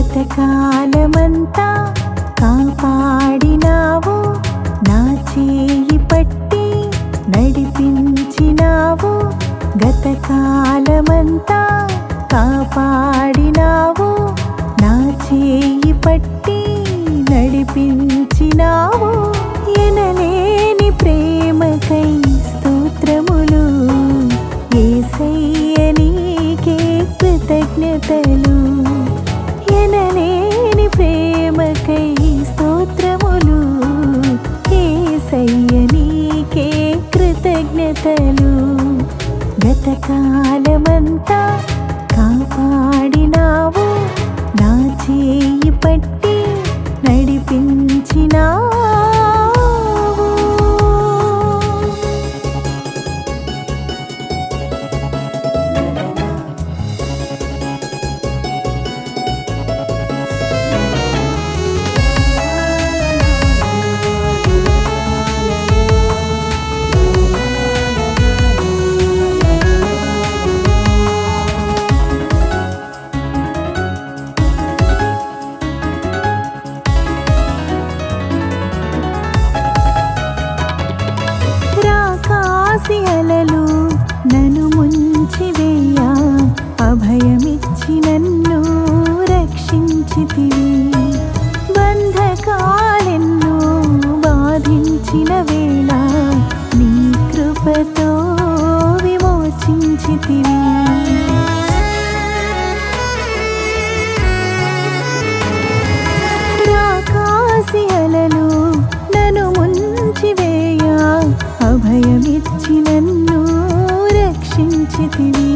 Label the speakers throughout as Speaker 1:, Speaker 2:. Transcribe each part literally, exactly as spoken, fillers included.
Speaker 1: గతకాలమంతా కాపాడినావు, నా చేయి పట్టి నడిపించినావు. గతకాలమంతా కాపాడినావు, నా చేయి పట్టి నడిపించినావు. ఎనలేని ప్రేమకై స్తోత్రములు, యేసయ్య నీకే కృతజ్ఞతలు. ఎనలేని ప్రేమకై స్తోత్రములు, యేసయ్య నీకే కృతజ్ఞతలు. గతకాలమంతా కాపాడినావు, నా చేయి పట్టి నడిపించినావు. అలలు నన్ను ముంచివేయ, అభయమిచ్చి నన్ను రక్షించితివి. బంధకాలెన్నో బాధించిన వేళ నీ కృపతో విమోచించితివి. రాకాసి అలలు నన్ను ముంచివేయ, అభయమిచ్చి నన్ను రక్షించితివి.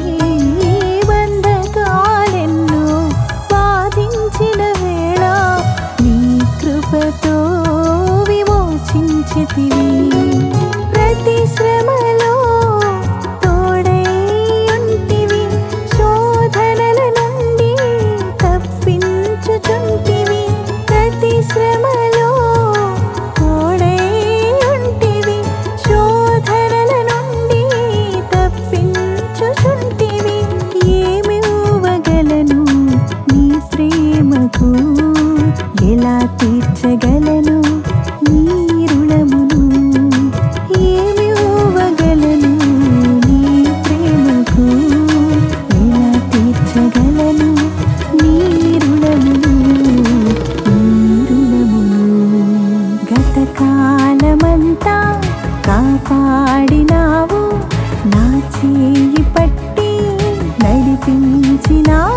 Speaker 1: బంధకాలెన్నో బాధించిన వేళ నీ కృపతో విమోచించితివి. ప్రతి శ్రమలో తోడై ఉంటివి, శోధనల నుండి తప్పించుచుంటివి. ప్రతి శ్రమలో తోడై ఉంటివి, శోధనల నుండి తప్పించుచుంటివి. ఏమివ్వగలను నీ ప్రేమకు, ఎలా తీర్చగలను నీ రుణమును. ఏమివ్వగలను నీ ప్రేమకు, ఎలా తీర్చగలను నీ రుణమును, నీ రుణమును. గతకాలమంతా కాపాడినావు, నా చేయి పట్టి నడిపించినావు.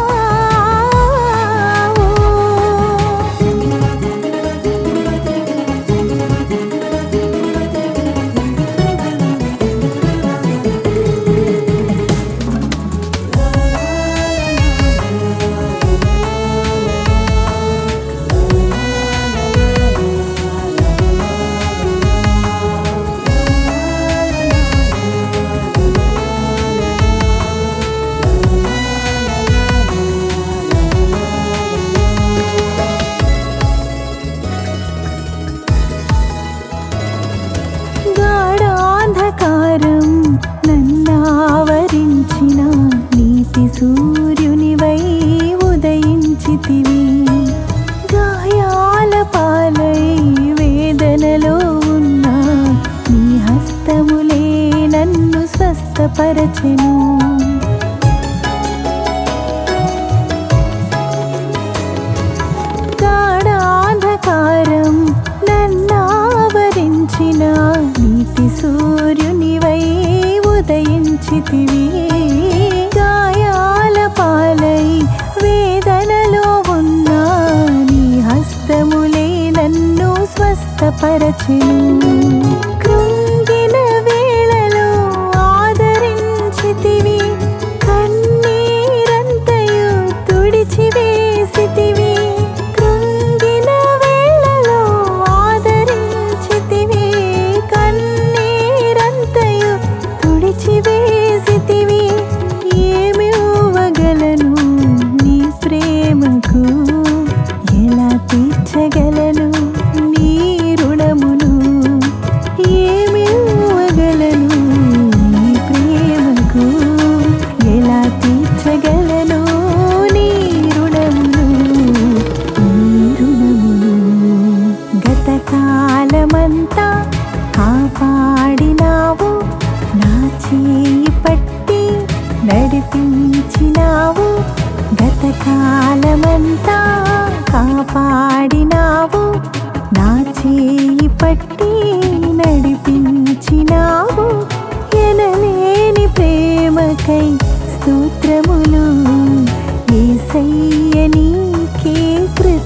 Speaker 1: గాఢాంధకారం నన్నావరించిన నీతి సూర్యునివై ఉదయించితివి. గాయాల పాలై వేదనలో ఉన్న నీ హస్తములే నన్ను స్వస్థపరచెను. గాఢాంధకారం నన్నావరించిన నీతి సూర్యునివై ఉదయించితివి. గాయాల పాలై వేదనలో ఉన్న నీ హస్తములే నన్ను స్వస్థపరచెను. కృంగిన వేళలో ఆదరించితివి, కన్నీరంతయు తుడిచివేసితివి. కృంగిన వేళలో ఆదరించితివి, కన్నీరంతయు తుడిచివేసితివి. ఏమివ్వగలను నీ ప్రేమకు, ఎలా తీర్చగలను నీ రుణమును.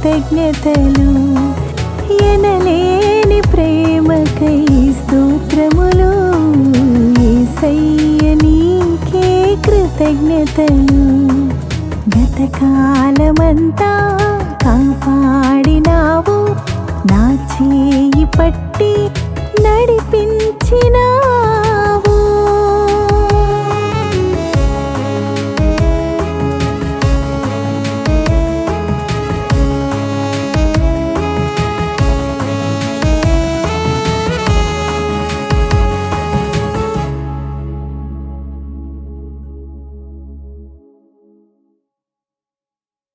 Speaker 1: కృతజ్ఞతలు ఎనలేని ప్రేమకై స్తోత్రములు యేసయ్య నీకే కృతజ్ఞతలు గతకాలమంతా కాపాడినావు నా చేయి పట్టి నడిపించినా